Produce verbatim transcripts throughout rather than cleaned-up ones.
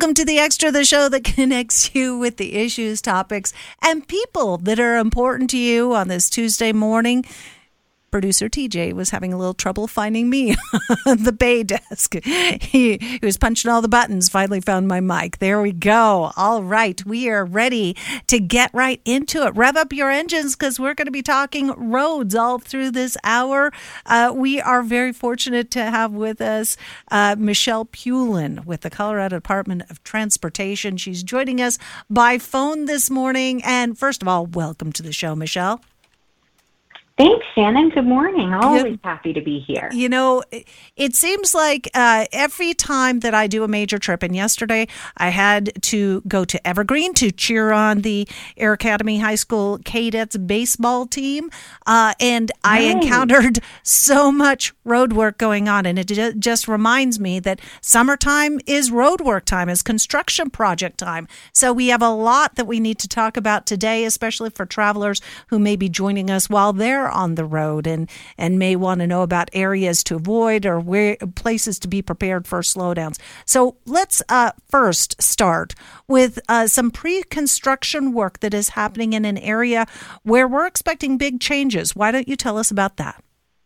Welcome to the Extra, the show that connects you with the issues, topics, and people that are important to you on this Tuesday morning. Producer T J was having a little trouble finding me on the bay desk. He, he was punching all the buttons, finally found my mic. There we go. All right, we are ready to get right into it. Rev up your engines because we're going to be talking roads all through this hour. Uh, we are very fortunate to have with us uh, Michelle Pulin with the Colorado Department of Transportation. She's joining us by phone this morning. And first of all, welcome to the show, Michelle. Thanks, Shannon. Good morning. Always happy to be here. You know, it seems like uh, every time that I do a major trip, and yesterday I had to go to Evergreen to cheer on the Air Academy High School Cadets baseball team, uh, and I Nice. encountered so much road work going on, and it ju- just reminds me that summertime is road work time, is construction project time. So we have a lot that we need to talk about today, especially for travelers who may be joining us while they're on the road and, and may want to know about areas to avoid or where places to be prepared for slowdowns. So let's uh, first start with uh, some pre-construction work that is happening in an area where we're expecting big changes. Why don't you tell us about that?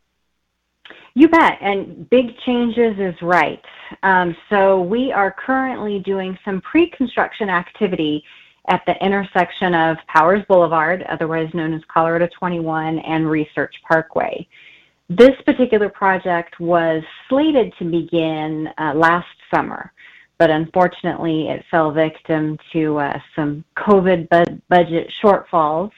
You bet. And big changes is right. Um, so we are currently doing some pre-construction activity at the intersection of Powers Boulevard, otherwise known as Colorado twenty-one, and Research Parkway. This particular project was slated to begin uh, last summer, but unfortunately it fell victim to uh, some COVID bu- budget shortfalls.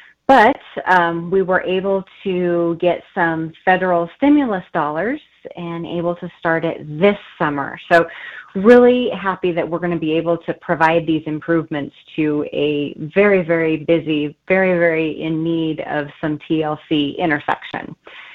But um, we were able to get some federal stimulus dollars and able to start it this summer. So really happy that we're going to be able to provide these improvements to a very, very busy, very, very in need of some T L C intersection.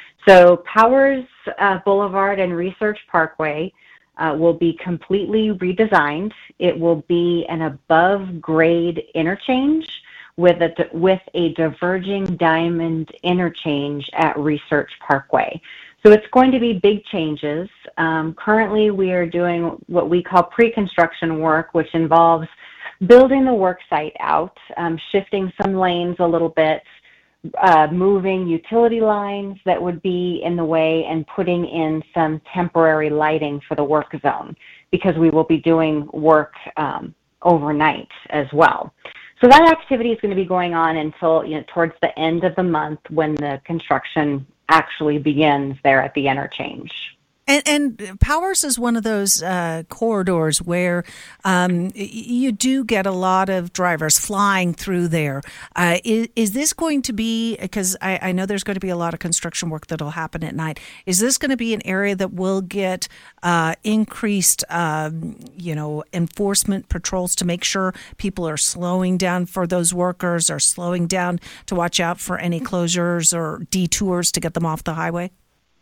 So Powers uh, Boulevard and Research Parkway uh, will be completely redesigned. It will be an above grade interchange with a, with a diverging diamond interchange at Research Parkway. So it's going to be big changes. Um, currently, we are doing what we call pre-construction work, which involves building the work site out, um, shifting some lanes a little bit, uh, moving utility lines that would be in the way, and putting in some temporary lighting for the work zone because we will be doing work um, overnight as well. So that activity is going to be going on until, you know, towards the end of the month when the construction actually begins there at the interchange. And, and Powers is one of those uh, corridors where um, you do get a lot of drivers flying through there. Uh, is, is this going to be, because I, I know there's going to be a lot of construction work that will happen at night, is this going to be an area that will get uh, increased, um, you know, enforcement patrols to make sure people are slowing down for those workers, or slowing down to watch out for any closures or detours to get them off the highway?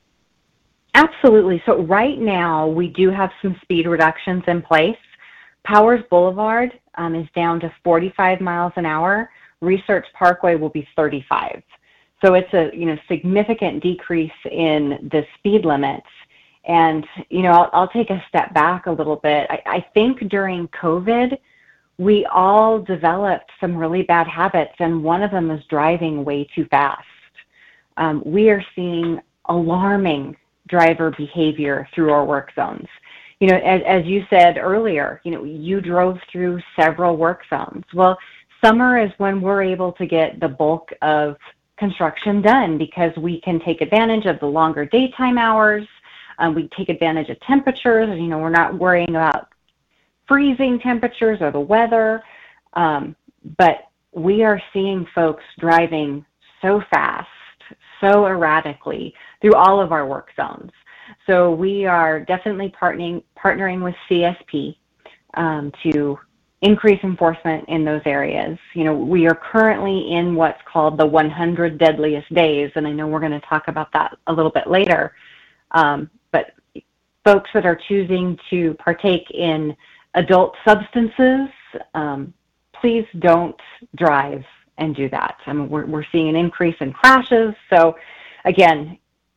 Absolutely. So right now we do have some speed reductions in place. Powers Boulevard um, is down to forty-five miles an hour. Research Parkway will be thirty-five. So it's a you know significant decrease in the speed limits. And you know I'll, I'll take a step back a little bit. I, I think during COVID we all developed some really bad habits, and one of them is driving way too fast. Um, we are seeing alarming driver behavior through our work zones. You know, as, as you said earlier, you know, you drove through several work zones. Well, summer is when we're able to get the bulk of construction done because we can take advantage of the longer daytime hours. Um, we take advantage of temperatures. You know, we're not worrying about freezing temperatures or the weather. Um, but we are seeing folks driving so fast, so erratically through all of our work zones. So we are definitely partnering partnering with C S P um, to increase enforcement in those areas. You know, we are currently in what's called the one hundred deadliest days, and I know we're going to talk about that a little bit later. Um, but folks that are choosing to partake in adult substances, um, please don't drive and do that. I mean, we're, we're seeing an increase in crashes. So again,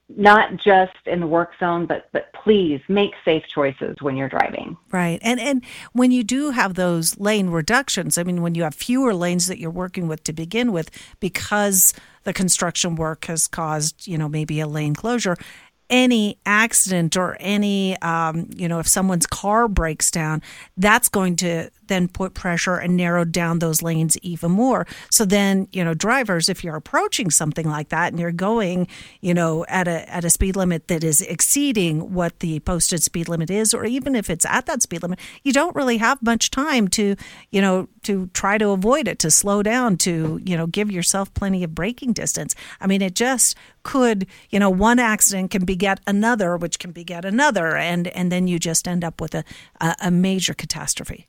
not just in the work zone, but but please make safe choices when you're driving. Right. And and when you do have those lane reductions, I mean, when you have fewer lanes that you're working with to begin with, because the construction work has caused, you know, maybe a lane closure, any accident or any, um, you know, if someone's car breaks down, that's going to then put pressure and narrow down those lanes even more. So then, you know, drivers, if you're approaching something like that and you're going, you know, at a at a speed limit that is exceeding what the posted speed limit is, or even if it's at that speed limit, you don't really have much time to, you know, to try to avoid it, to slow down, to, you know, give yourself plenty of braking distance. I mean, it just could, you know, one accident can beget another, which can beget another, and and then you just end up with a a, a major catastrophe.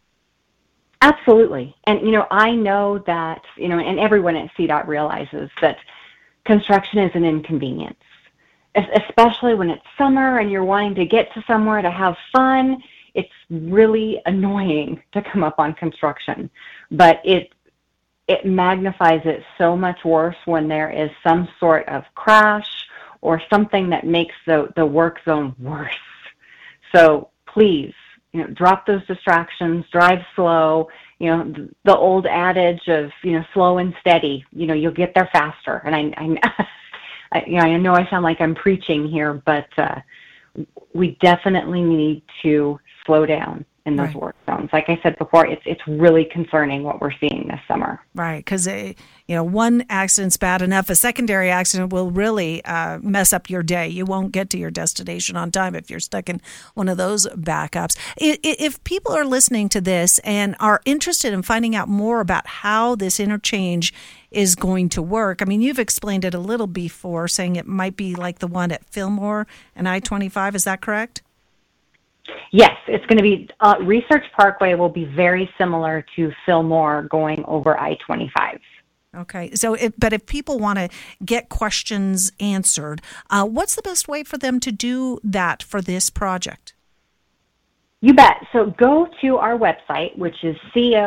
Absolutely. And, you know, I know that, you know, and everyone at C DOT realizes that construction is an inconvenience, especially when it's summer and you're wanting to get to somewhere to have fun. It's really annoying to come up on construction, but it it magnifies it so much worse when there is some sort of crash or something that makes the, the work zone worse. So please, you know, drop those distractions, drive slow. You know, the old adage of, you know, slow and steady, you know, you'll get there faster. And I, I, I you know, I know I sound like I'm preaching here, but uh, we definitely need to slow down in those right. work zones. Like I said before, it's it's really concerning what we're seeing this summer. Right, because you know, one accident's bad enough. A secondary accident will really uh, mess up your day. You won't get to your destination on time if you're stuck in one of those backups. If people are listening to this and are interested in finding out more about how this interchange is going to work, I mean, you've explained it a little before, saying it might be like the one at Fillmore and I twenty-five. Is that correct? Yes, it's going to be, uh, Research Parkway will be very similar to Fillmore going over I twenty-five. Okay, so if, but if people want to get questions answered, uh, what's the best way for them to do that for this project? You bet. So go to our website, which is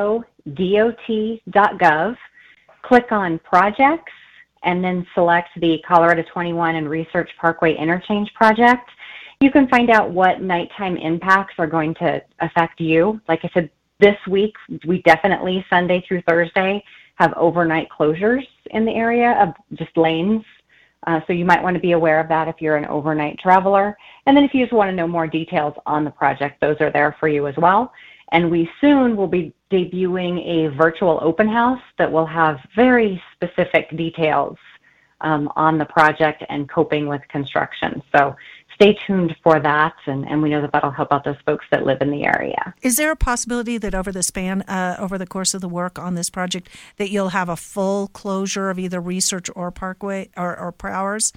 codot dot gov, click on projects, and then select the Colorado twenty-one and Research Parkway Interchange project. You can find out what nighttime impacts are going to affect you. Like I said, this week, we definitely, Sunday through Thursday, have overnight closures in the area of just lanes. Uh, so you might want to be aware of that if you're an overnight traveler. And then if you just want to know more details on the project, those are there for you as well. And we soon will be debuting a virtual open house that will have very specific details um, on the project and coping with construction. So stay tuned for that, and, and we know that that'll help out those folks that live in the area. Is there a possibility that over the span, uh, over the course of the work on this project, that you'll have a full closure of either Research or Parkway or, or Powers?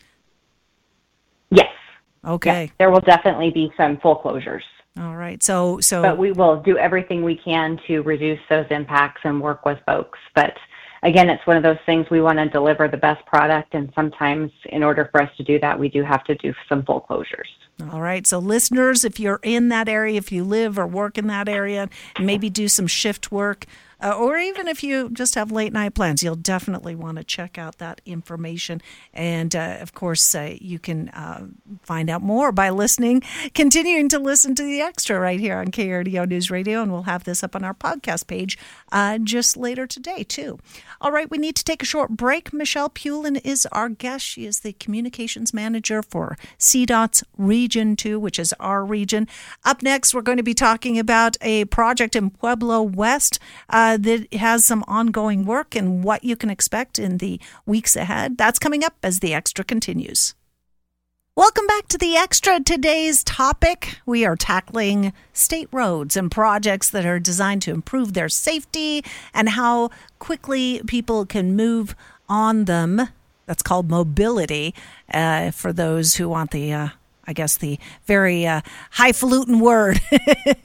Yes. Okay. Yes, there will definitely be some full closures. All right. So, so. But we will do everything we can to reduce those impacts and work with folks. But again, it's one of those things, we want to deliver the best product, and sometimes in order for us to do that, we do have to do some full closures. All right. So listeners, if you're in that area, if you live or work in that area, maybe do some shift work, uh, or even if you just have late night plans, you'll definitely want to check out that information. And uh, of course, uh, you can uh, find out more by listening, continuing to listen to The Extra right here on K R D O News Radio. And we'll have this up on our podcast page uh, just later today, too. All right. We need to take a short break. Michelle Pulin is our guest. She is the communications manager for C DOT's Region two, which is our region. Up next, we're going to be talking about a project in Pueblo West uh, that has some ongoing work and what you can expect in the weeks ahead. That's coming up as The Extra continues. Welcome back to The Extra. Today's topic, we are tackling state roads and projects that are designed to improve their safety and how quickly people can move on them. That's called mobility uh, for those who want the uh, I guess the very uh, highfalutin word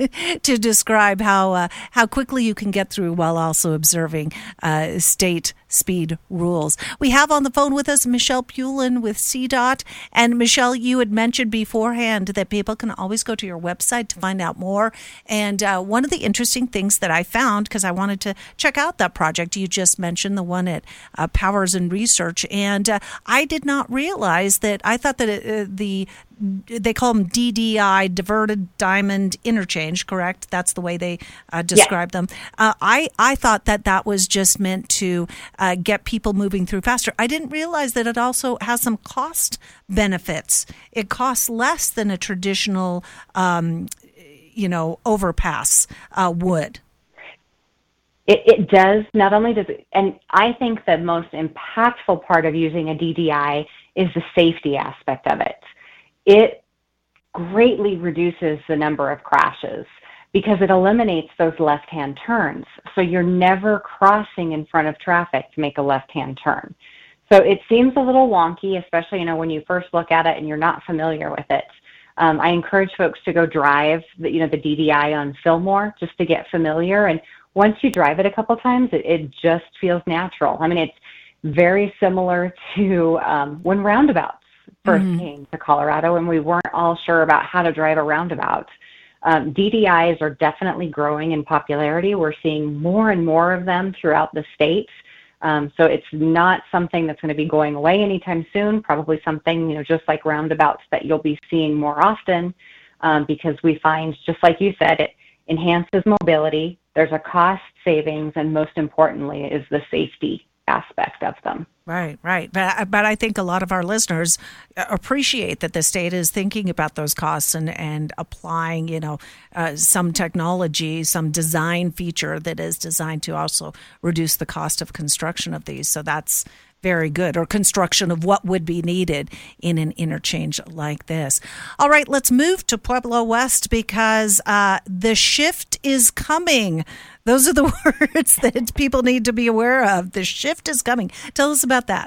to describe how uh, how quickly you can get through while also observing uh, state speed rules. We have on the phone with us Michelle Pulin with C DOT. And Michelle, you had mentioned beforehand that people can always go to your website to find out more. And uh, one of the interesting things that I found, because I wanted to check out that project you just mentioned, the one at uh, Powers and Research, and uh, I did not realize that. I thought that uh, the they call them D D I, diverted diamond interchange, correct? That's the way they uh, describe yeah. them. Uh, I, I thought that that was just meant to uh, get people moving through faster. I didn't realize that it also has some cost benefits. It costs less than a traditional, um, you know, overpass uh, would. It, it does. Not only does it, and I think the most impactful part of using a D D I is the safety aspect of it. It greatly reduces the number of crashes because it eliminates those left-hand turns. So you're never crossing in front of traffic to make a left-hand turn. So it seems a little wonky, especially, you know, when you first look at it and you're not familiar with it. Um, I encourage folks to go drive the, you know, the D D I on Fillmore just to get familiar. And once you drive it a couple times, it, it just feels natural. I mean, it's very similar to um, when roundabouts first mm-hmm. came to Colorado and we weren't all sure about how to drive a roundabout. Um, D D Is are definitely growing in popularity. We're seeing more and more of them throughout the state. Um, so it's not something that's going to be going away anytime soon, probably something, you know, just like roundabouts that you'll be seeing more often um, because we find, just like you said, it enhances mobility. There's a cost savings, and most importantly is the safety aspect of them. Right, right. But, but I think a lot of our listeners appreciate that the state is thinking about those costs and, and applying, you know, uh, some technology, some design feature that is designed to also reduce the cost of construction of these. So that's very good, or construction of what would be needed in an interchange like this. All right, let's move to Pueblo West because uh, the shift is coming. Those are the words that people need to be aware of. The shift is coming. Tell us about that.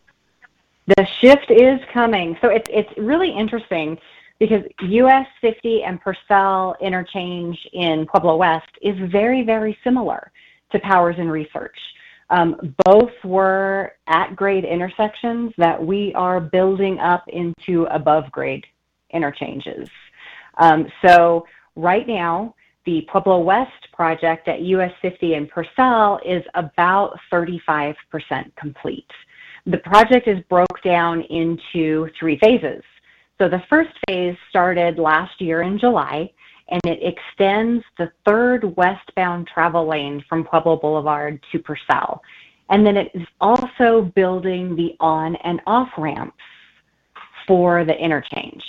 The shift is coming. So it's it's really interesting because U S fifty and Purcell interchange in Pueblo West is very, very similar to Powers and Research. Um, both were at-grade intersections that we are building up into above-grade interchanges. Um, so right now, the Pueblo West project at U S fifty and Purcell is about thirty-five percent complete. The project is broke down into three phases. So the first phase started last year in July, and it extends the third westbound travel lane from Pueblo Boulevard to Purcell. And then it is also building the on and off ramps for the interchange.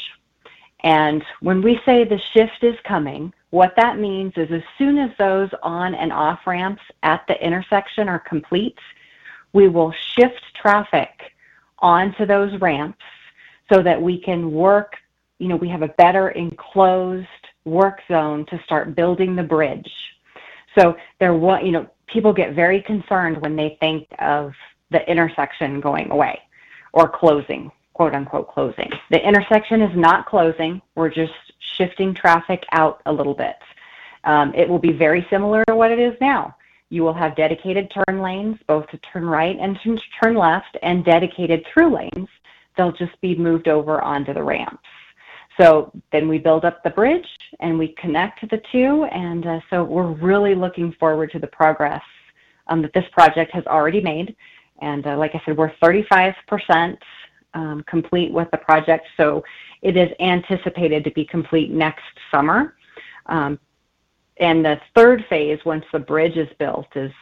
And when we say the shift is coming, what that means is as soon as those on and off ramps at the intersection are complete, we will shift traffic onto those ramps so that we can work, you know, we have a better enclosed work zone to start building the bridge. So there, you know, people get very concerned when they think of the intersection going away or closing, quote unquote closing. The intersection is not closing. We're just shifting traffic out a little bit. Um, it will be very similar to what it is now. You will have dedicated turn lanes, both to turn right and to turn left, and dedicated through lanes. They'll just be moved over onto the ramps. So then we build up the bridge and we connect the two, and uh, so we're really looking forward to the progress um, that this project has already made. And uh, like I said, we're thirty-five percent um, complete with the project, so it is anticipated to be complete next summer. Um, and the third phase, once the bridge is built, is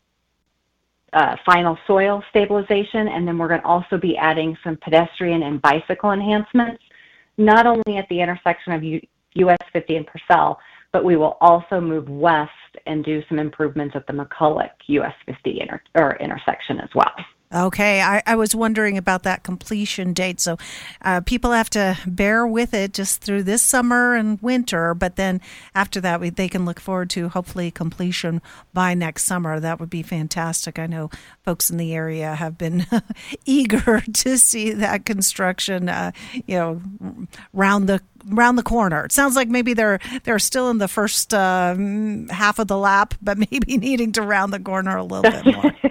uh, final soil stabilization, and then we're going to also be adding some pedestrian and bicycle enhancements, not only at the intersection of U S fifty and Purcell, but we will also move west and do some improvements at the McCulloch U S fifty inter- or intersection as well. Okay, I, I was wondering about that completion date. So uh, people have to bear with it just through this summer and winter, but then after that, we, they can look forward to hopefully completion by next summer. That would be fantastic. I know folks in the area have been eager to see that construction, uh, you know, round the round the corner. It sounds like maybe they're they're still in the first uh, half of the lap, but maybe needing to round the corner a little bit more.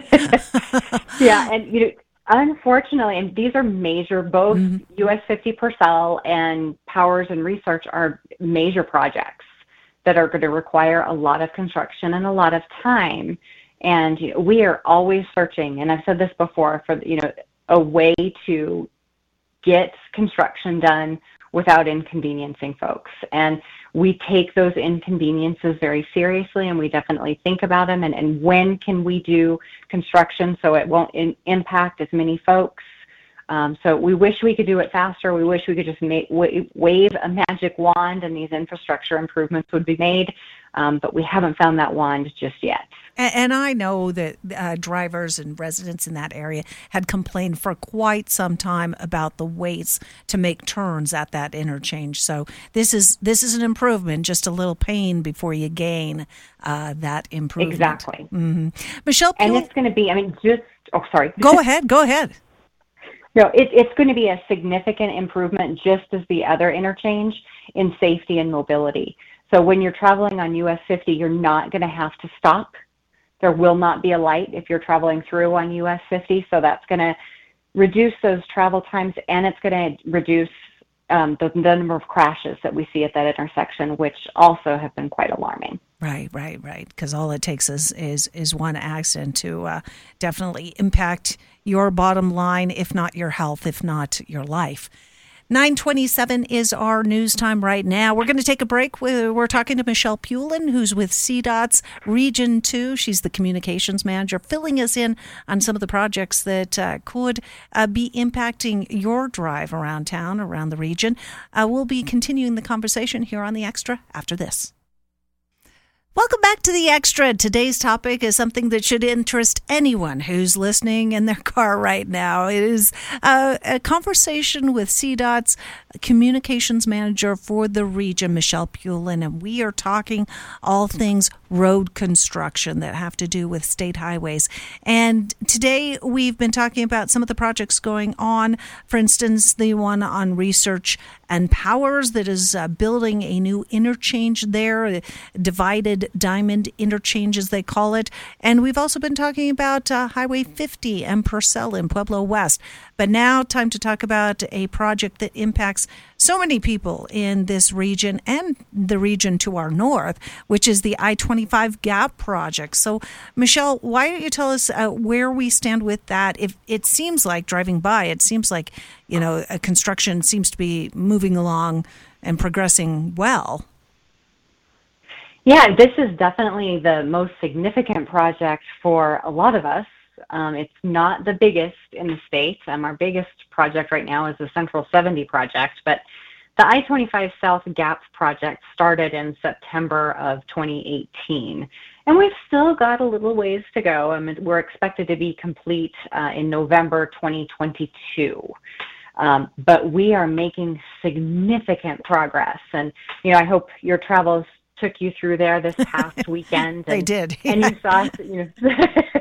Yeah, and you know, unfortunately, and these are major, both mm-hmm. U S fifty Purcell and Powers and Research are major projects that are going to require a lot of construction and a lot of time. And you know, we are always searching, and I've said this before, for you know a way to get construction done without inconveniencing folks. And we take those inconveniences very seriously, and we definitely think about them, and, and when can we do construction so it won't in, impact as many folks. Um, so we wish we could do it faster. We wish we could just make, w- wave a magic wand and these infrastructure improvements would be made, um, but we haven't found that wand just yet. And, and I know that uh, drivers and residents in that area had complained for quite some time about the waits to make turns at that interchange. So this is this is an improvement, just a little pain before you gain uh, that improvement. Exactly. Mm-hmm. Michelle Pule, and it's going to be, I mean, just, oh, sorry. Go ahead, go ahead. No, it, it's going to be a significant improvement, just as the other interchange, in safety and mobility. So when you're traveling on U S fifty, you're not going to have to stop. There will not be a light if you're traveling through on U S fifty, so that's going to reduce those travel times, and it's going to reduce um, the, the number of crashes that we see at that intersection, which also have been quite alarming. Right, right, right. Because all it takes is is is one accident to uh, definitely impact your bottom line, if not your health, if not your life. nine twenty-seven is our news time right now. We're going to take a break. We're talking to Michelle Pulin, who's with C DOT's Region two. She's the communications manager, filling us in on some of the projects that uh, could uh, be impacting your drive around town, around the region. Uh, we'll be continuing the conversation here on The Extra after this. Welcome back to The Extra. Today's topic is something that should interest anyone who's listening in their car right now. It is uh, a conversation with C DOT's communications manager for the region, Michelle Pulin, and we are talking all things road construction that have to do with state highways. And today we've been talking about some of the projects going on. For instance, the one on Research and Powers that is uh, building a new interchange there, divided diamond interchange as they call it. And we've also been talking about uh, Highway fifty and Purcell in Pueblo West. But now time to talk about a project that impacts so many people in this region and the region to our north, which is the I twenty-five Gap project. So, Michelle, why don't you tell us uh, where we stand with that? If it seems like, driving by, it seems like, you know, a construction seems to be moving along and progressing well. Yeah, this is definitely the most significant project for a lot of us. Um, it's not the biggest in the state. Um, our biggest project right now is the Central seventy project, but the I twenty-five South Gap project started in September of twenty eighteen, and we've still got a little ways to go. I mean, we're expected to be complete uh, in November twenty twenty-two. Um, but we are making significant progress, and you know, I hope your travels took you through there this past weekend. And, they did, yeah. And you saw, you know,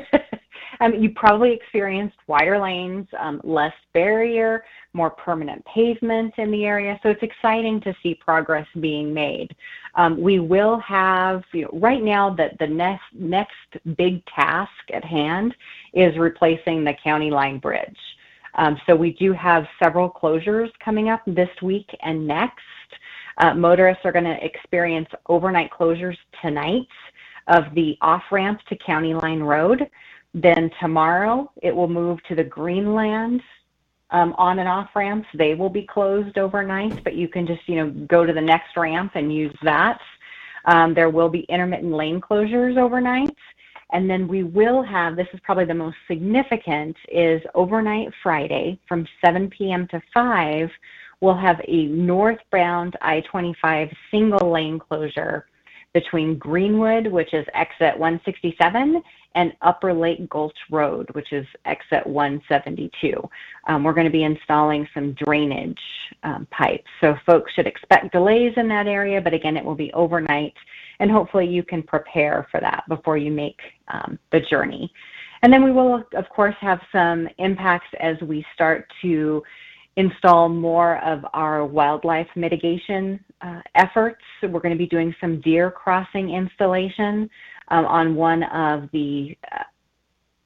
um, you probably experienced wider lanes, um, less barrier, more permanent pavement in the area. So it's exciting to see progress being made. Um, we will have, you know, right now that the next next big task at hand is replacing the County Line Bridge. Um, so we do have several closures coming up this week and next. Uh, motorists are going to experience overnight closures tonight of the off-ramp to County Line Road. Then tomorrow it will move to the Greenland um, on and off ramps. They will be closed overnight, but you can just, you know, go to the next ramp and use that. Um, there will be intermittent lane closures overnight. And then we will have, this is probably the most significant, is overnight Friday from seven p.m. to five, we'll have a northbound I twenty-five single lane closure between Greenwood, which is exit one sixty-seven, and Upper Lake Gulch Road, which is exit one seventy-two. Um, we're going to be installing some drainage um, pipes. So folks should expect delays in that area, but again, it will be overnight, and hopefully you can prepare for that before you make um, the journey. And then we will, of course, have some impacts as we start to install more of our wildlife mitigation uh, efforts. So we're going to be doing some deer crossing installation um, on one of the uh,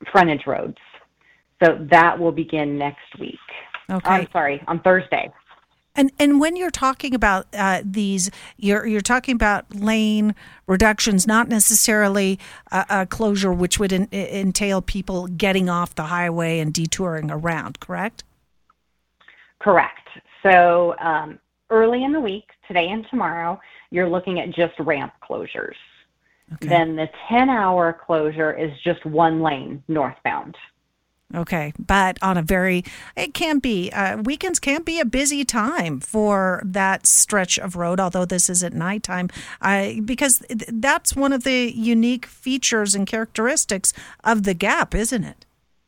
frontage roads. So that will begin next week. Okay. I'm sorry, on Thursday. And and when you're talking about uh, these, you're you're talking about lane reductions, not necessarily a, a closure, which would in, entail people getting off the highway and detouring around, correct? Correct. So um, early in the week, today and tomorrow, you're looking at just ramp closures. Okay. Then the ten-hour closure is just one lane northbound. Okay, but on a very, it can be, uh, weekends can be a busy time for that stretch of road, although this is at nighttime, uh, because that's one of the unique features and characteristics of the Gap, isn't it?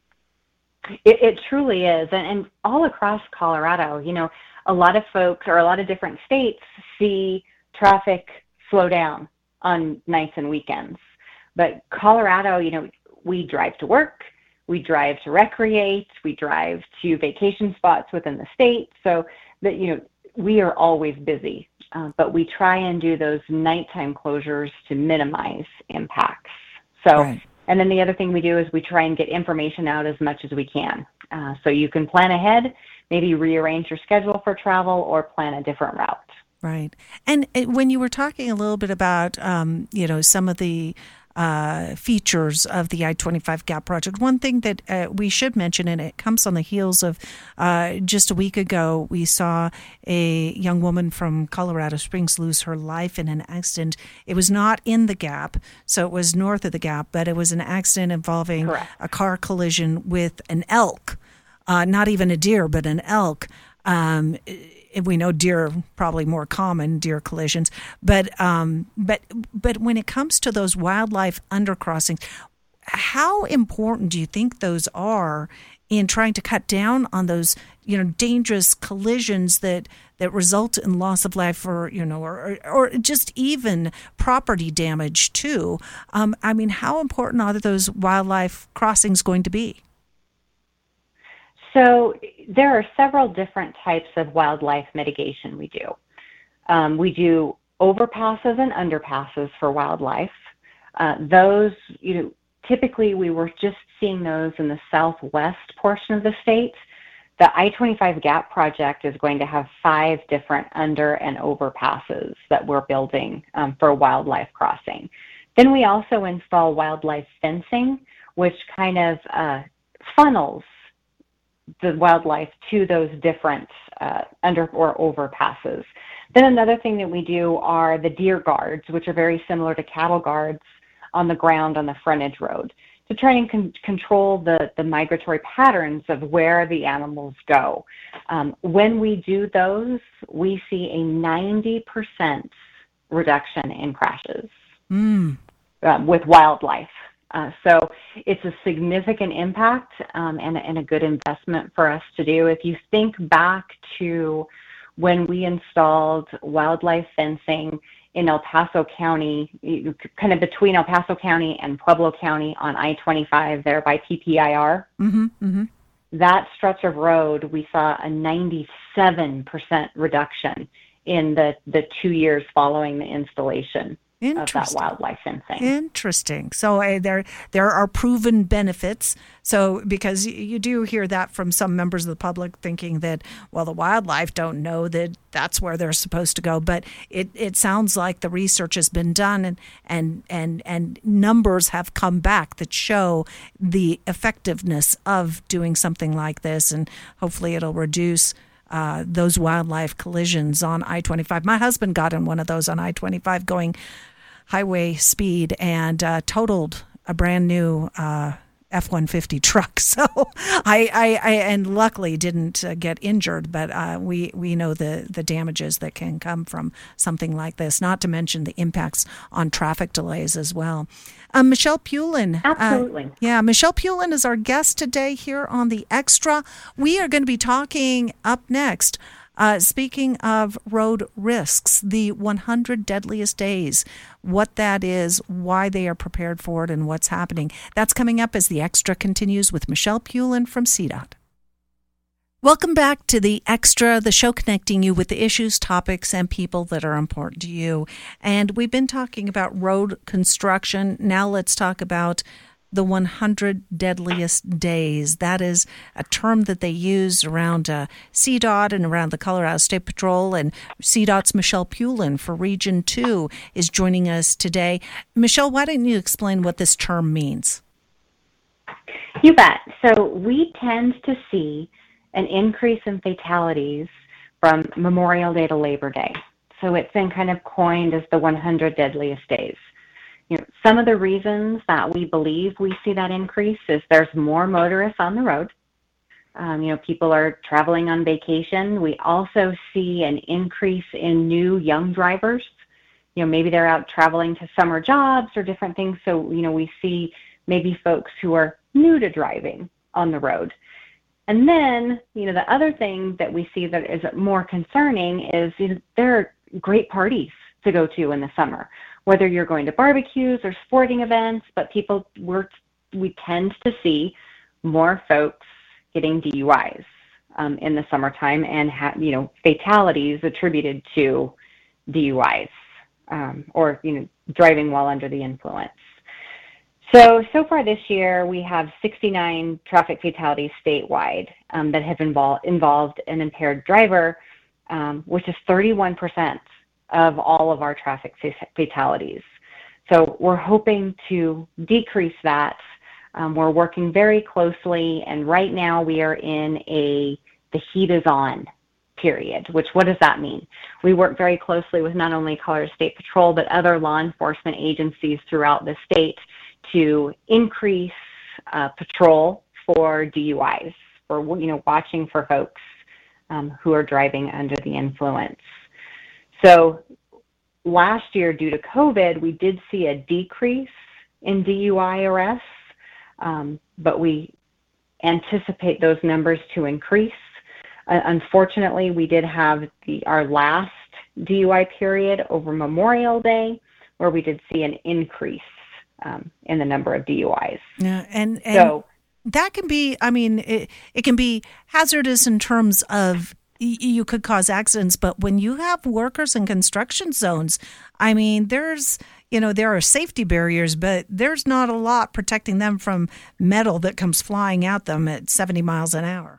It, it truly is, and, and all across Colorado, you know, a lot of folks or a lot of different states see traffic slow down on nights and weekends. But Colorado, you know, we drive to work, we drive to recreate, we drive to vacation spots within the state. So that, you know, we are always busy, uh, but we try and do those nighttime closures to minimize impacts. So, right. And then the other thing we do is we try and get information out as much as we can. Uh, so you can plan ahead, maybe rearrange your schedule for travel or plan a different route. Right. And when you were talking a little bit about, um, you know, some of the Uh, features of the I twenty-five Gap project. One thing that uh, we should mention, and it comes on the heels of uh, just a week ago, we saw a young woman from Colorado Springs lose her life in an accident. It was not in the Gap, so it was north of the Gap, but it was an accident involving Correct. a car collision with an elk, uh, not even a deer, but an elk. Um, we know deer are probably more common, deer collisions, but um, but but when it comes to those wildlife undercrossings, how important do you think those are in trying to cut down on those, you know, dangerous collisions that, that result in loss of life, or you know, or or just even property damage too? Um, I mean, how important are those wildlife crossings going to be? So there are several different types of wildlife mitigation we do. Um, we do overpasses and underpasses for wildlife. Uh, those, you know, typically we were just seeing those in the southwest portion of the state. The I twenty-five Gap project is going to have five different under and overpasses that we're building um, for wildlife crossing. Then we also install wildlife fencing, which kind of uh, funnels the wildlife to those different uh, under or overpasses. Then another thing that we do are the deer guards, which are very similar to cattle guards on the ground on the frontage road, to try and con- control the, the migratory patterns of where the animals go. Um, when we do those, we see a ninety percent reduction in crashes mm. uh, with wildlife. Uh, so it's a significant impact um, and, and a good investment for us to do. If you think back to when we installed wildlife fencing in El Paso County, kind of between El Paso County and Pueblo County on I twenty-five there by P P I R, mm-hmm, mm-hmm. that stretch of road, we saw a ninety-seven percent reduction in the, the two years following the installation of that wildlife fencing. Interesting. So uh, there there are proven benefits. So because you, you do hear that from some members of the public thinking that, well, the wildlife don't know that that's where they're supposed to go. But it, it sounds like the research has been done and, and, and, and numbers have come back that show the effectiveness of doing something like this. And hopefully it'll reduce Uh, those wildlife collisions on I twenty-five. My husband got in one of those on I twenty-five going highway speed and uh, totaled a brand new uh, F one fifty truck. So I, I, I and luckily didn't uh, get injured, but uh, we, we know the, the damages that can come from something like this, not to mention the impacts on traffic delays as well. Uh, Michelle Pulin. Absolutely. Uh, yeah, Michelle Pulin is our guest today here on The Extra. We are going to be talking up next, uh, speaking of road risks, the one hundred deadliest days, what that is, why they are prepared for it, and what's happening. That's coming up as The Extra continues with Michelle Pulin from C DOT. Welcome back to The Extra, the show connecting you with the issues, topics, and people that are important to you. And we've been talking about road construction. Now let's talk about the one hundred deadliest days. That is a term that they use around uh, C DOT and around the Colorado State Patrol. And C DOT's Michelle Pulin for Region two is joining us today. Michelle, why don't you explain what this term means? You bet. So we tend to see an increase in fatalities from Memorial Day to Labor Day. So it's been kind of coined as the one hundred deadliest days. You know, some of the reasons that we believe we see that increase is there's more motorists on the road. Um, you know, people are traveling on vacation. We also see an increase in new young drivers. You know, maybe they're out traveling to summer jobs or different things. So, you know, we see maybe folks who are new to driving on the road. And then, you know, the other thing that we see that is more concerning is, you know, there are great parties to go to in the summer, whether you're going to barbecues or sporting events, but people, we're, we tend to see more folks getting D U Is um, in the summertime and, ha- you know, fatalities attributed to D U Is um, or, you know, driving while under the influence. So, so far this year, we have sixty-nine traffic fatalities statewide um, that have invol- involved an impaired driver, um, which is thirty-one percent of all of our traffic fatalities. So we're hoping to decrease that. Um, we're working very closely, and right now we are in a the heat is on period, which what does that mean? We work very closely with not only Colorado State Patrol, but other law enforcement agencies throughout the state to increase uh, patrol for D U Is, for, you know, watching for folks um, who are driving under the influence. So last year, due to COVID, we did see a decrease in D U I arrests, um, but we anticipate those numbers to increase. Uh, unfortunately, we did have the, our last D U I period over Memorial Day, where we did see an increase um, in the number of D U Is. Yeah, and, and so that can be, I mean, it, it can be hazardous in terms of you could cause accidents, but when you have workers in construction zones, I mean, there's, you know, there are safety barriers, but there's not a lot protecting them from metal that comes flying at them at seventy miles an hour.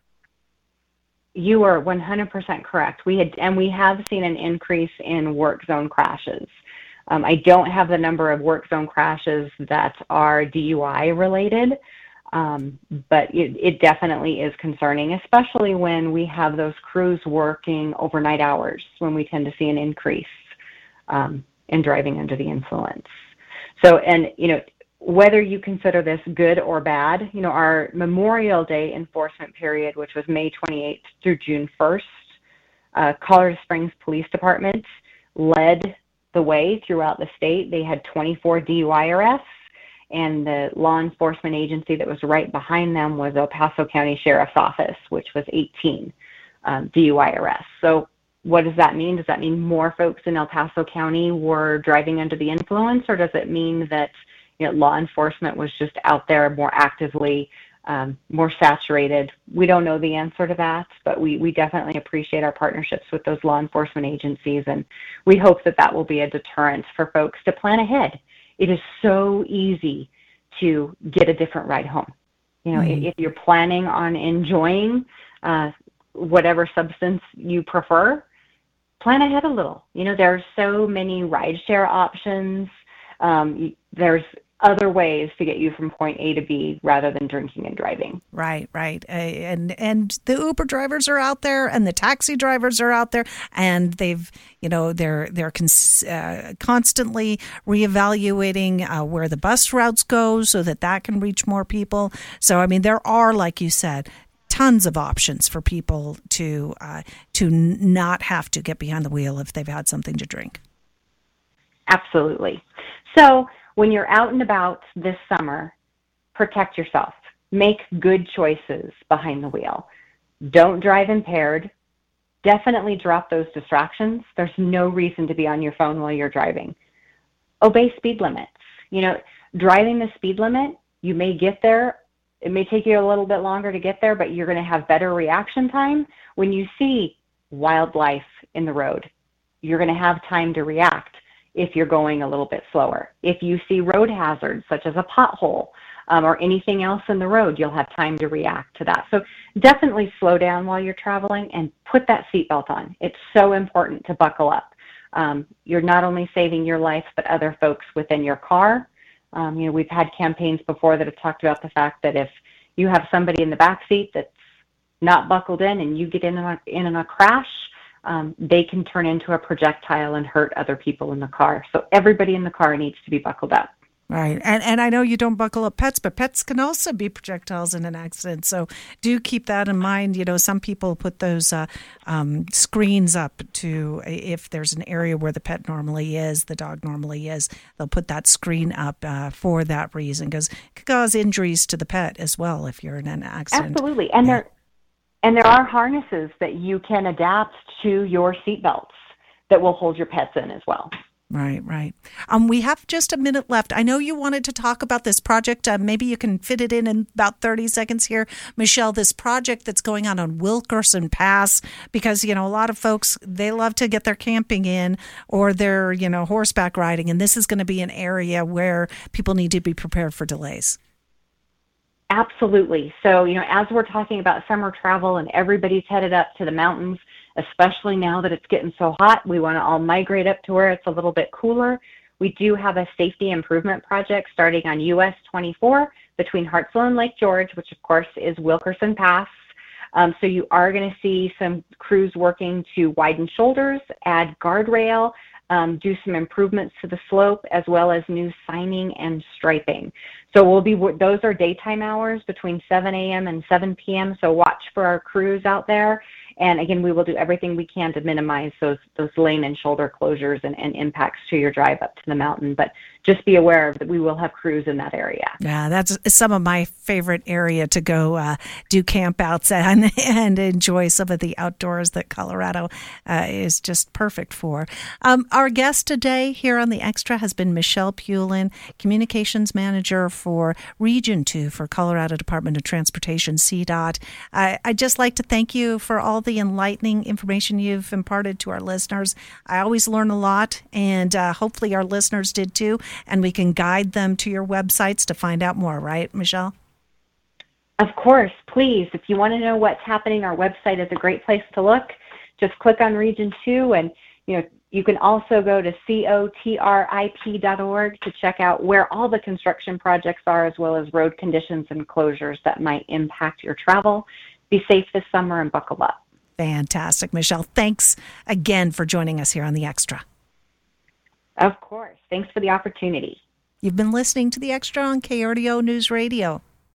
You are one hundred percent correct. We had, and we have seen an increase in work zone crashes. Um, I don't have the number of work zone crashes that are D U I related. Um, but it, it definitely is concerning, especially when we have those crews working overnight hours, when we tend to see an increase um, in driving under the influence. So, and, you know, whether you consider this good or bad, you know, our Memorial Day enforcement period, which was May twenty-eighth through June first, uh, Colorado Springs Police Department led the way throughout the state. They had twenty-four D U I arrests. And the law enforcement agency that was right behind them was El Paso County Sheriff's Office, which was eighteen um, D U I arrests. So what does that mean? Does that mean more folks in El Paso County were driving under the influence, or does it mean that, you know, law enforcement was just out there more actively, um, more saturated? We don't know the answer to that, but we, we definitely appreciate our partnerships with those law enforcement agencies, and we hope that that will be a deterrent for folks to plan ahead. It is so easy to get a different ride home. You know, mm-hmm. if you're planning on enjoying uh, whatever substance you prefer, plan ahead a little. You know, there are so many rideshare options. Um, there's other ways to get you from point A to B rather than drinking and driving. Right, right. Uh, and and the Uber drivers are out there, and the taxi drivers are out there, and they've, you know, they're they're cons- uh, constantly reevaluating uh, where the bus routes go so that that can reach more people. So, I mean, there are, like you said, tons of options for people to uh, to not have to get behind the wheel if they've had something to drink. Absolutely. So when you're out and about this summer, protect yourself. Make good choices behind the wheel. Don't drive impaired. Definitely drop those distractions. There's no reason to be on your phone while you're driving. Obey speed limits. You know, driving the speed limit, you may get there. It may take you a little bit longer to get there, but you're going to have better reaction time. When you see wildlife in the road, you're going to have time to react. if you're going a little bit slower. If you see road hazards, such as a pothole um, or anything else in the road, you'll have time to react to that. So definitely slow down while you're traveling and put that seatbelt on. It's so important to buckle up. Um, you're not only saving your life, but other folks within your car. Um, you know, we've had campaigns before that have talked about the fact that if you have somebody in the back seat that's not buckled in and you get in a, in a crash, um, they can turn into a projectile and hurt other people in the car. So everybody in the car needs to be buckled up. Right. And and I know you don't buckle up pets, but pets can also be projectiles in an accident. So do keep that in mind. You know, some people put those uh, um, screens up to, if there's an area where the pet normally is, the dog normally is, they'll put that screen up uh, for that reason, because it could cause injuries to the pet as well if you're in an accident. Absolutely. And yeah. there and there are harnesses that you can adapt to your seatbelts that will hold your pets in as well. Right, right. Um, we have just a minute left. I know you wanted to talk about this project. Uh, maybe you can fit it in in about thirty seconds here. Michelle, this project that's going on on Wilkerson Pass, because, you know, a lot of folks, they love to get their camping in or their, you know, horseback riding, and this is going to be an area where people need to be prepared for delays. Absolutely. So, you know, as we're talking about summer travel and everybody's headed up to the mountains, especially now that it's getting so hot, we want to all migrate up to where it's a little bit cooler. We do have a safety improvement project starting on U S twenty-four between Hartselle and Lake George, which of course is Wilkerson Pass. Um, so you are going to see some crews working to widen shoulders, add guardrail, um, do some improvements to the slope, as well as new signing and striping. So we'll be, those are daytime hours between seven a.m. and seven p.m. So watch for our crews out there. And again, we will do everything we can to minimize those those lane and shoulder closures and, and impacts to your drive up to the mountain. But just be aware that we will have crews in that area. Yeah, that's some of my favorite area to go uh, do campouts and, and enjoy some of the outdoors that Colorado uh, is just perfect for. Um, our guest today here on The Extra has been Michelle Pulin, Communications Manager for Region two for Colorado Department of Transportation, C DOT. I, I'd just like to thank you for all the enlightening information you've imparted to our listeners. I always learn a lot, and uh, hopefully our listeners did too, and we can guide them to your websites to find out more, right, Michelle? Of course, please. If you want to know what's happening, our website is a great place to look. Just click on Region two, and you know you can also go to cotrip dot org to check out where all the construction projects are, as well as road conditions and closures that might impact your travel. Be safe this summer and buckle up. Fantastic, Michelle. Thanks again for joining us here on The Extra. Of course. Thanks for the opportunity. You've been listening to The Extra on K R D O News Radio.